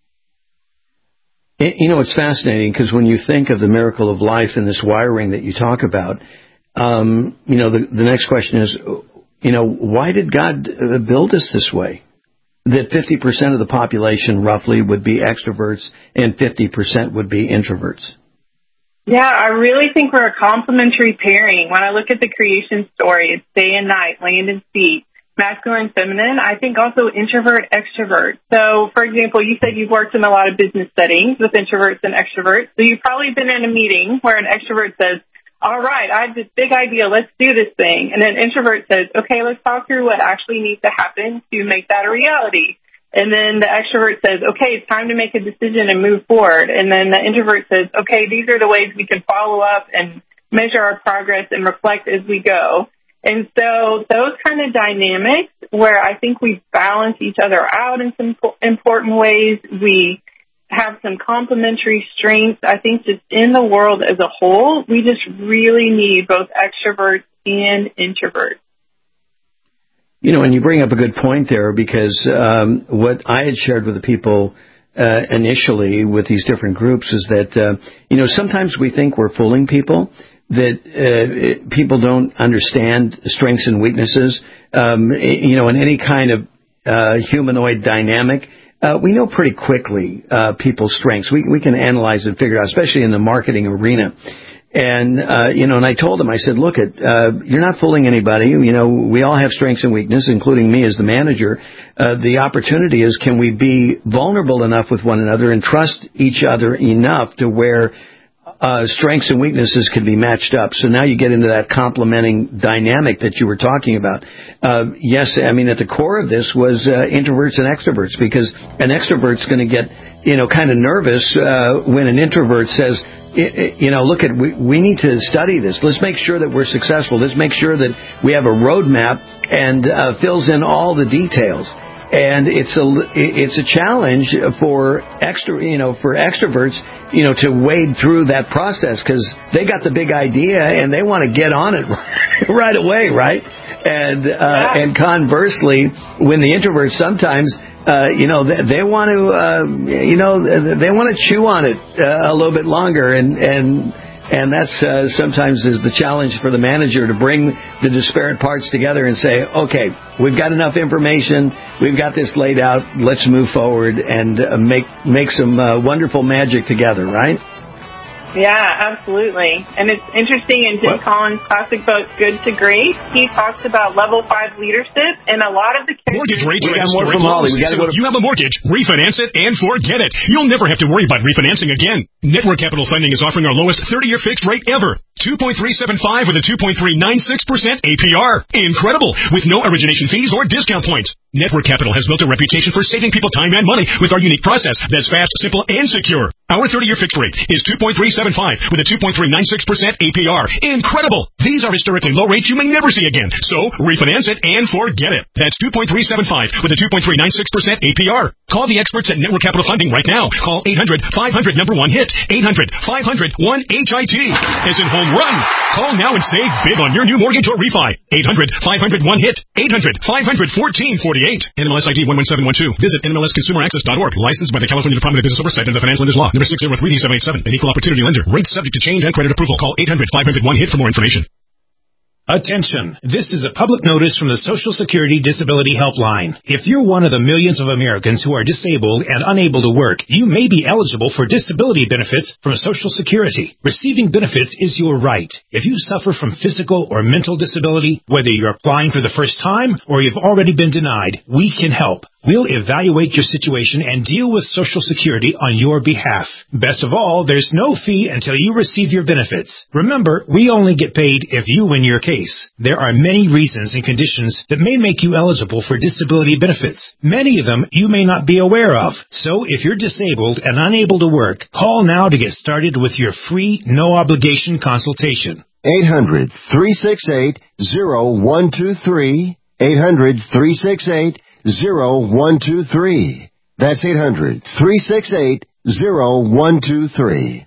You know, it's fascinating because when you think of the miracle of life and this wiring that you talk about, you know, the next question is, you know, why did God build us this way? That 50% of the population roughly would be extroverts and 50% would be introverts. Yeah, I really think we're a complementary pairing. When I look at the creation story, it's day and night, land and sea, masculine, feminine. I think also introvert, extrovert. So, for example, you said you've worked in a lot of business settings with introverts and extroverts. So you've probably been in a meeting where an extrovert says, all right, I have this big idea, let's do this thing. And then introvert says, okay, let's talk through what actually needs to happen to make that a reality. And then the extrovert says, okay, it's time to make a decision and move forward. And then the introvert says, okay, these are the ways we can follow up and measure our progress and reflect as we go. And so those kind of dynamics where I think we balance each other out in some important ways, we have some complementary strengths. I think just in the world as a whole, we just really need both extroverts and introverts. You know, and you bring up a good point there because what I had shared with the people initially with these different groups is that, you know, sometimes we think we're fooling people, that people don't understand strengths and weaknesses. You know, in any kind of humanoid dynamic, we know pretty quickly people's strengths. We can analyze and figure out, especially in the marketing arena. And, you know, and I told him, I said, look, you're not fooling anybody. You know, we all have strengths and weaknesses, including me as the manager. The opportunity is, can we be vulnerable enough with one another and trust each other enough to where strengths and weaknesses can be matched up. So now you get into that complementing dynamic that you were talking about. Yes, I mean, at the core of this was introverts and extroverts, because an extrovert's going to get, you know, kind of nervous when an introvert says, you know, look, we need to study this. Let's make sure that we're successful. Let's make sure that we have a roadmap and fills in all the details. And it's a challenge for extroverts, you know, to wade through that process, because they got the big idea and they want to get on it right away, right? And conversely, when the introverts sometimes, you know, they want to chew on it a little bit longer, and that's sometimes is the challenge for the manager, to bring the disparate parts together and say, okay, we've got enough information, we've got this laid out, let's move forward and make some wonderful magic together, right? Yeah, absolutely. And it's interesting, in Jim Collins' classic book, Good to Great, he talks about level 5 leadership, and a lot of the mortgage rates. We got more from Holly. If you have a mortgage, refinance it and forget it. You'll never have to worry about refinancing again. Network Capital Funding is offering our lowest 30-year fixed rate ever. 2.375 with a 2.396% APR. Incredible, with no origination fees or discount points. Network Capital has built a reputation for saving people time and money with our unique process that's fast, simple, and secure. Our 30-year fixed rate is 2.375 with a 2.396% APR. Incredible! These are historically low rates you may never see again. So, refinance it and forget it. That's 2.375 with a 2.396% APR. Call the experts at Network Capital Funding right now. Call 800-500-1HIT. 800-500-1HIT. As in home run. Call now and save big on your new mortgage or refi. 800-500-1HIT. 800-500-1448. NMLS ID 11712. Visit NMLSConsumerAccess.org. Licensed by the California Department of Business Oversight and the Financial Lenders Law. Number 603D787. An equal opportunity lender. Rates subject to change and credit approval. Call 800-500-1HIT for more information. Attention! This is a public notice from the Social Security Disability Helpline. If you're one of the millions of Americans who are disabled and unable to work, you may be eligible for disability benefits from Social Security. Receiving benefits is your right. If you suffer from physical or mental disability, whether you're applying for the first time or you've already been denied, we can help. We'll evaluate your situation and deal with Social Security on your behalf. Best of all, there's no fee until you receive your benefits. Remember, we only get paid if you win your case. There are many reasons and conditions that may make you eligible for disability benefits. Many of them you may not be aware of. So if you're disabled and unable to work, call now to get started with your free, no-obligation consultation. 800-368-0123. 800-368-0123. That's 800-368-0123.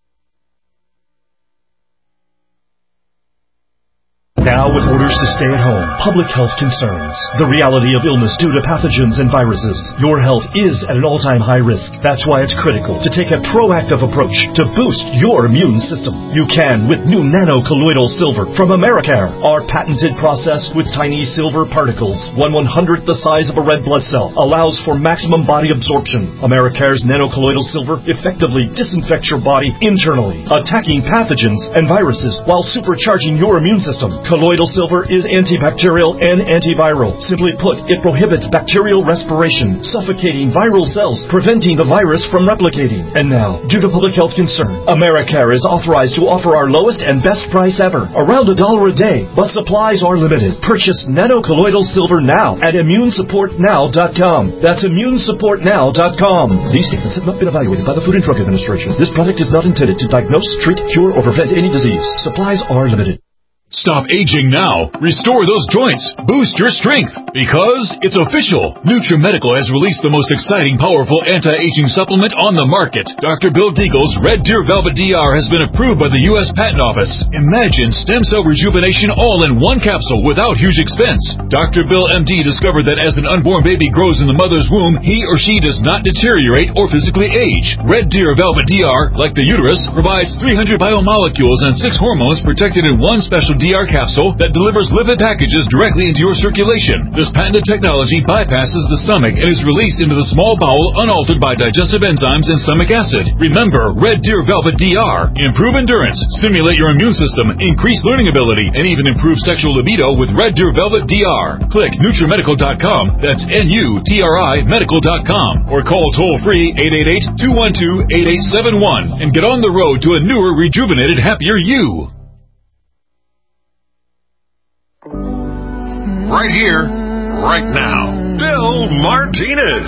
Now with orders to stay at home, public health concerns, the reality of illness due to pathogens and viruses, your health is at an all-time high risk. That's why it's critical to take a proactive approach to boost your immune system. You can with new nano-colloidal silver from Americare. Our patented process with tiny silver particles, 1/100th the size of a red blood cell, allows for maximum body absorption. Americare's nano-colloidal silver effectively disinfects your body internally, attacking pathogens and viruses while supercharging your immune system. Colloidal silver is antibacterial and antiviral. Simply put, it prohibits bacterial respiration, suffocating viral cells, preventing the virus from replicating. And now, due to public health concern, Americare is authorized to offer our lowest and best price ever, around $1 a day, but supplies are limited. Purchase nano-colloidal silver now at immunesupportnow.com. That's immunesupportnow.com. These statements have not been evaluated by the Food and Drug Administration. This product is not intended to diagnose, treat, cure, or prevent any disease. Supplies are limited. Stop aging now. Restore those joints. Boost your strength. Because it's official. NutriMedical has released the most exciting, powerful anti-aging supplement on the market. Dr. Bill Deagle's Red Deer Velvet DR has been approved by the U.S. Patent Office. Imagine stem cell rejuvenation all in one capsule without huge expense. Dr. Bill MD discovered that as an unborn baby grows in the mother's womb, he or she does not deteriorate or physically age. Red Deer Velvet DR, like the uterus, provides 300 biomolecules and 6 hormones protected in one special DR capsule that delivers lipid packages directly into your circulation. This patented technology bypasses the stomach and is released into the small bowel unaltered by digestive enzymes and stomach acid. Remember, Red Deer Velvet DR. Improve endurance, stimulate your immune system, increase learning ability, and even improve sexual libido with Red Deer Velvet DR. Click NutriMedical.com, that's NUTRI Medical.com, or call toll-free 888-212-8871 and get on the road to a newer, rejuvenated, happier you. Right here, right now, Bill Martinez.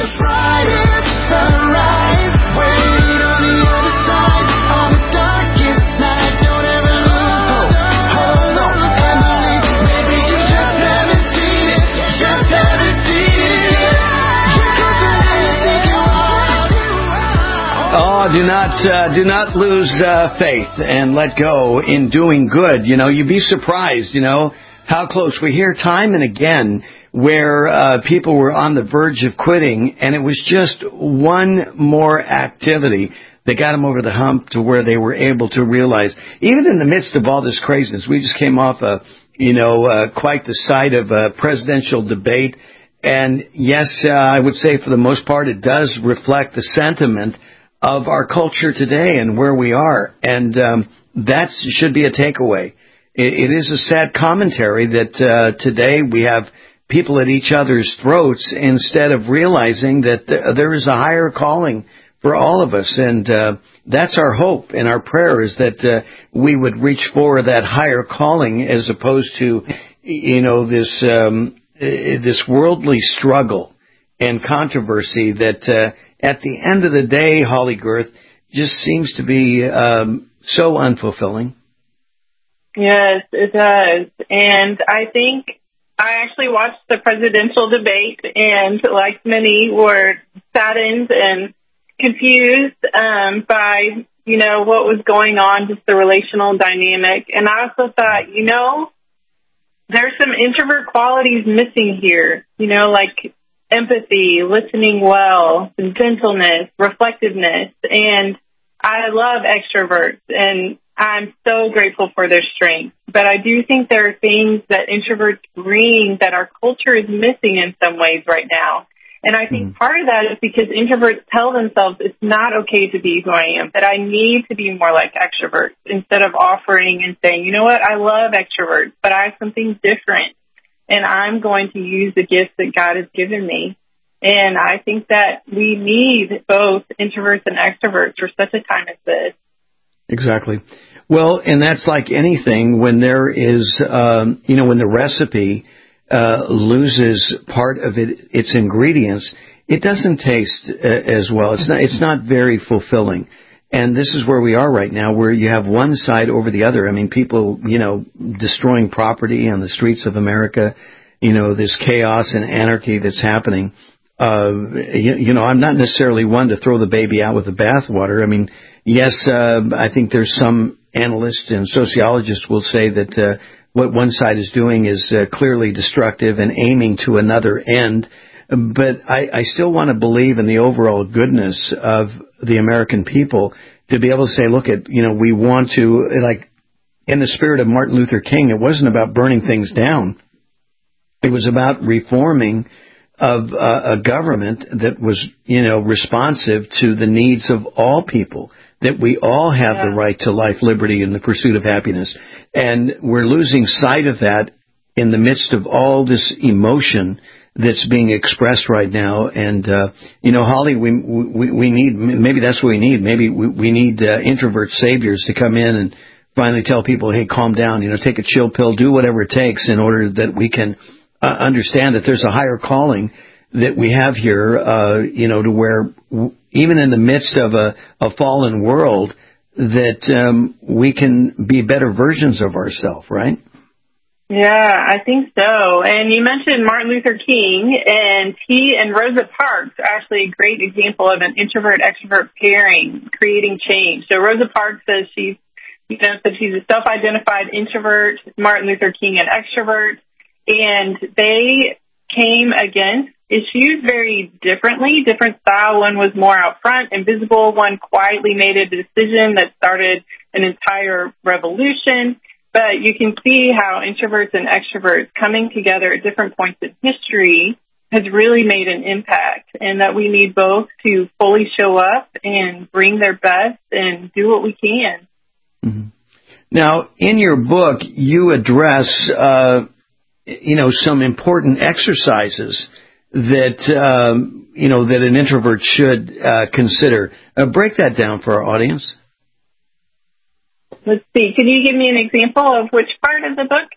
Oh, do not lose faith and let go in doing good. You know, you'd be surprised, how close. We hear time and again where people were on the verge of quitting, and it was just one more activity that got them over the hump to where they were able to realize, even in the midst of all this craziness, we just came off quite the side of a presidential debate. And yes, I would say for the most part, it does reflect the sentiment of our culture today and where we are. And that should be a takeaway. It is a sad commentary that today we have people at each other's throats instead of realizing that there is a higher calling for all of us. And that's our hope and our prayer is that we would reach for that higher calling as opposed to, this worldly struggle and controversy that at the end of the day, Holly Girth, just seems to be so unfulfilling. Yes, it does. And I think I actually watched the presidential debate and, like many, were saddened and confused by, what was going on, just the relational dynamic. And I also thought, there's some introvert qualities missing here, like empathy, listening well, gentleness, reflectiveness. And I love extroverts, and I'm so grateful for their strength. But I do think there are things that introverts bring that our culture is missing in some ways right now. And I think part of that is because introverts tell themselves it's not okay to be who I am, that I need to be more like extroverts instead of offering and saying, you know what, I love extroverts, but I have something different, and I'm going to use the gifts that God has given me. And I think that we need both introverts and extroverts for such a time as this. Exactly. Well, and that's like anything when there is, when the recipe loses part of its ingredients, it doesn't taste as well. It's not very fulfilling. And this is where we are right now, where you have one side over the other. I mean, people, destroying property on the streets of America, this chaos and anarchy that's happening. I'm not necessarily one to throw the baby out with the bathwater. I mean, yes, I think there's some analysts and sociologists will say that what one side is doing is clearly destructive and aiming to another end. But I still want to believe in the overall goodness of the American people to be able to say, look, we want to, like, in the spirit of Martin Luther King, it wasn't about burning things down. It was about reforming of a government that was, responsive to the needs of all people, that we all have the right to life, liberty, and the pursuit of happiness. And we're losing sight of that in the midst of all this emotion that's being expressed right now. And, Holly, we need, maybe that's what we need. Maybe we need introvert saviors to come in and finally tell people, hey, calm down, take a chill pill, do whatever it takes in order that we can understand that there's a higher calling that we have here, to where even in the midst of a fallen world, that we can be better versions of ourselves, right? Yeah, I think so. And you mentioned Martin Luther King, and he and Rosa Parks are actually a great example of an introvert-extrovert pairing, creating change. So Rosa Parks says she's a self-identified introvert, Martin Luther King an extrovert, and they came against issues very differently, different style. One was more out front and visible. One quietly made a decision that started an entire revolution. But you can see how introverts and extroverts coming together at different points in history has really made an impact, and that we need both to fully show up and bring their best and do what we can. Mm-hmm. Now, in your book, you address, some important exercises that, that an introvert should consider. Break that down for our audience. Let's see. Can you give me an example of which part of the book?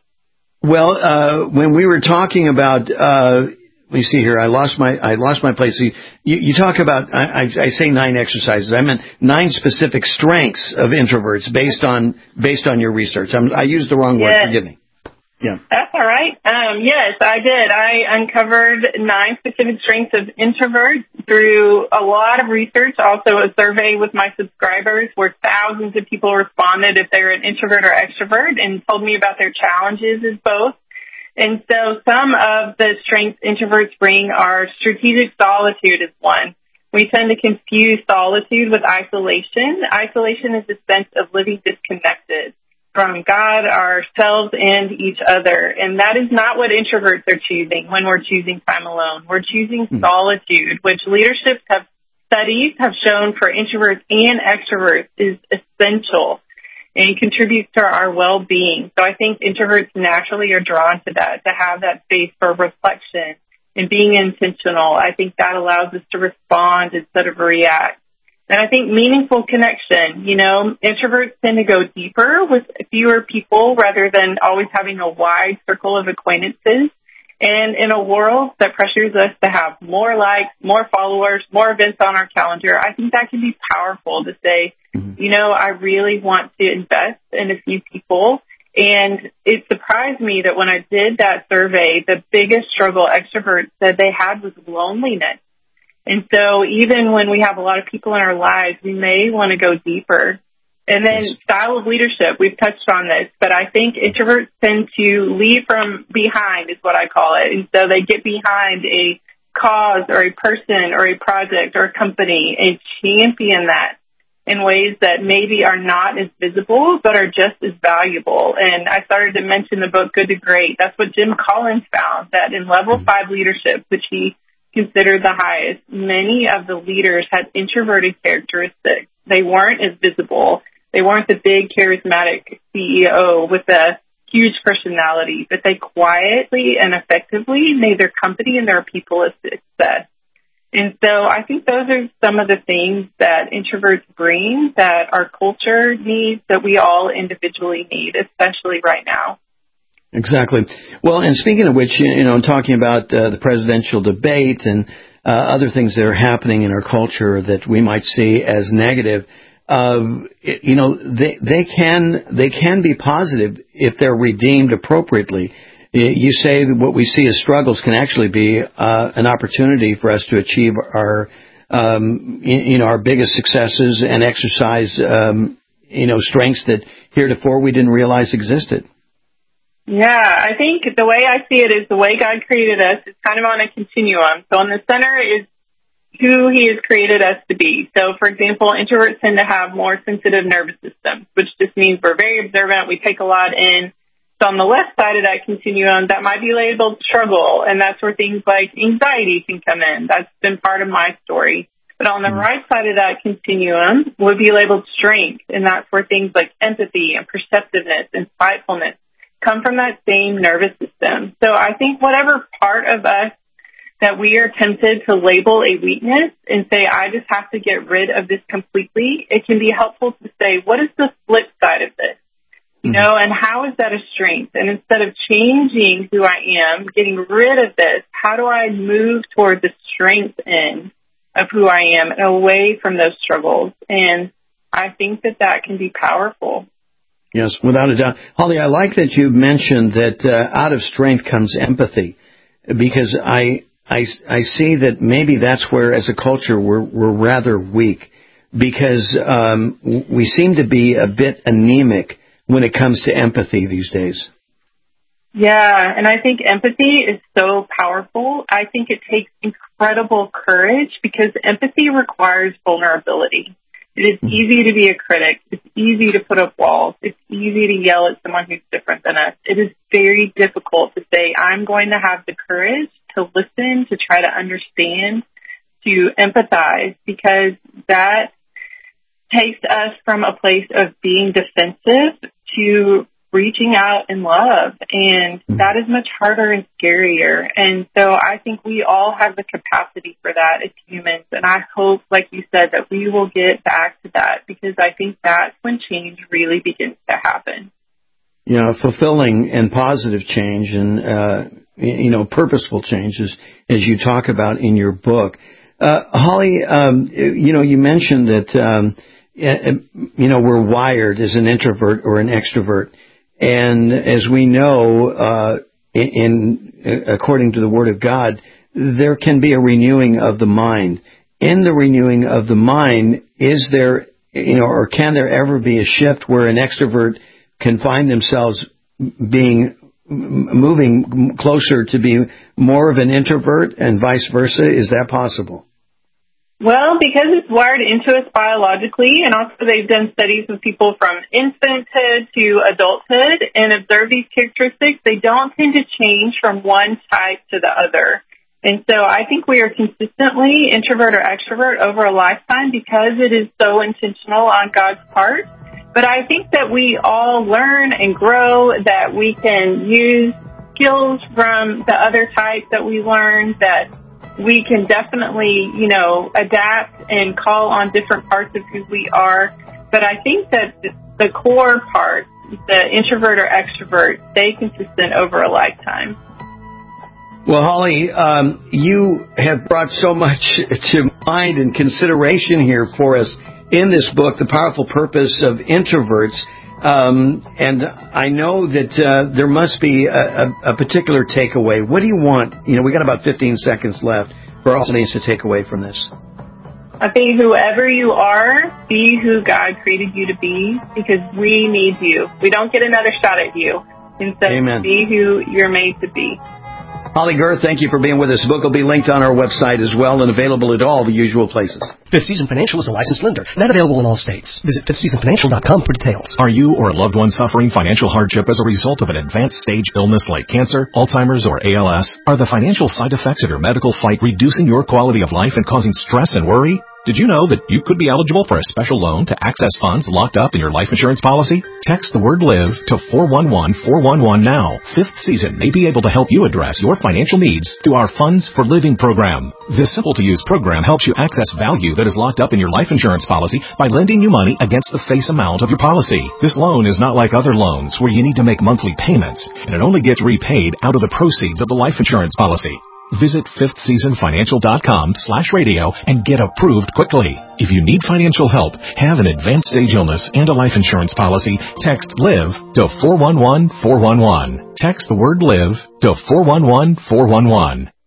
Well, when we were talking about, let me see here. I lost my place. You talk about. I say 9 exercises. I meant 9 specific strengths of introverts based on your research. I used the wrong word. Forgive me. Yeah. That's all right. Yes, I did. I uncovered 9 specific strengths of introverts through a lot of research, also a survey with my subscribers where thousands of people responded if they're an introvert or extrovert and told me about their challenges as both. And so some of the strengths introverts bring are strategic solitude is one. We tend to confuse solitude with isolation. Isolation is the sense of living disconnected from God, ourselves, and each other. And that is not what introverts are choosing when we're choosing time alone. We're choosing solitude, which studies have shown for introverts and extroverts is essential and contributes to our well-being. So I think introverts naturally are drawn to that, to have that space for reflection and being intentional. I think that allows us to respond instead of react. And I think meaningful connection, introverts tend to go deeper with fewer people rather than always having a wide circle of acquaintances. And in a world that pressures us to have more likes, more followers, more events on our calendar, I think that can be powerful to say, I really want to invest in a few people. And it surprised me that when I did that survey, the biggest struggle extroverts said they had was loneliness. And so even when we have a lot of people in our lives, we may want to go deeper. And then style of leadership, we've touched on this, but I think introverts tend to lead from behind is what I call it. And so they get behind a cause or a person or a project or a company and champion that in ways that maybe are not as visible but are just as valuable. And I started to mention the book Good to Great. That's what Jim Collins found, that in level 5 leadership, which he considered the highest, many of the leaders had introverted characteristics. They weren't as visible. They weren't the big charismatic CEO with a huge personality, but they quietly and effectively made their company and their people a success. And so I think those are some of the things that introverts bring that our culture needs, that we all individually need, especially right now. Exactly. Well, and speaking of which, talking about the presidential debate and other things that are happening in our culture that we might see as negative, they can be positive if they're redeemed appropriately. You say that what we see as struggles can actually be an opportunity for us to achieve our biggest successes and exercise, strengths that heretofore we didn't realize existed. Yeah, I think the way I see it is the way God created us is kind of on a continuum. So in the center is who He has created us to be. So, for example, introverts tend to have more sensitive nervous systems, which just means we're very observant. We take a lot in. So on the left side of that continuum, that might be labeled struggle, and that's where things like anxiety can come in. That's been part of my story. But on the right side of that continuum would be labeled strength, and that's where things like empathy and perceptiveness and spitefulness come from that same nervous system. So I think whatever part of us that we are tempted to label a weakness and say, I just have to get rid of this completely, it can be helpful to say, what is the flip side of this? And how is that a strength? And instead of changing who I am, getting rid of this, how do I move toward the strength end of who I am and away from those struggles? And I think that can be powerful. Yes, without a doubt. Holly, I like that you mentioned that out of strength comes empathy, because I see that maybe that's where, as a culture, we're rather weak, because we seem to be a bit anemic when it comes to empathy these days. Yeah, and I think empathy is so powerful. I think it takes incredible courage because empathy requires vulnerability. It is easy to be a critic. It's easy to put up walls. It's easy to yell at someone who's different than us. It is very difficult to say, I'm going to have the courage to listen, to try to understand, to empathize, because that takes us from a place of being defensive to reaching out in love. And that is much harder and scarier. And so I think we all have the capacity for that as humans. And I hope, like you said, that we will get back to that, because I think that's when change really begins to happen. Fulfilling and positive change and, purposeful changes, as you talk about in your book. Holly, you mentioned that, we're wired as an introvert or an extrovert. And as we know, according to the Word of God, there can be a renewing of the mind. In the renewing of the mind, is there, or can there ever be a shift where an extrovert can find themselves moving closer to be more of an introvert and vice versa? Is that possible? Well, because it's wired into us biologically, and also they've done studies with people from infanthood to adulthood and observed these characteristics, they don't tend to change from one type to the other. And so I think we are consistently introvert or extrovert over a lifetime because it is so intentional on God's part. But I think that we all learn and grow, that we can use skills from the other type that we learn, that we can definitely, adapt and call on different parts of who we are. But I think that the core part, the introvert or extrovert, stay consistent over a lifetime. Well, Holly, you have brought so much to mind and consideration here for us in this book, The Powerful Purpose of Introverts. And I know that there must be a particular takeaway. What do you want? We got about 15 seconds left for our audience to take away from this. I think whoever you are, be who God created you to be, because we need you. We don't get another shot at you. Instead, Amen. Be who you're made to be. Holly Gerth, thank you for being with us. The book will be linked on our website as well and available at all the usual places. Fifth Season Financial is a licensed lender, not available in all states. Visit fifthseasonfinancial.com for details. Are you or a loved one suffering financial hardship as a result of an advanced stage illness like cancer, Alzheimer's, or ALS? Are the financial side effects of your medical fight reducing your quality of life and causing stress and worry? Did you know that you could be eligible for a special loan to access funds locked up in your life insurance policy? Text the word LIVE to 411-411 now. Fifth Season may be able to help you address your financial needs through our Funds for Living program. This simple-to-use program helps you access value that is locked up in your life insurance policy by lending you money against the face amount of your policy. This loan is not like other loans where you need to make monthly payments, and it only gets repaid out of the proceeds of the life insurance policy. Visit fifthseasonfinancial.com/radio and get approved quickly. If you need financial help, have an advanced stage illness and a life insurance policy, text LIVE to 411-411. Text the word LIVE to 411-411.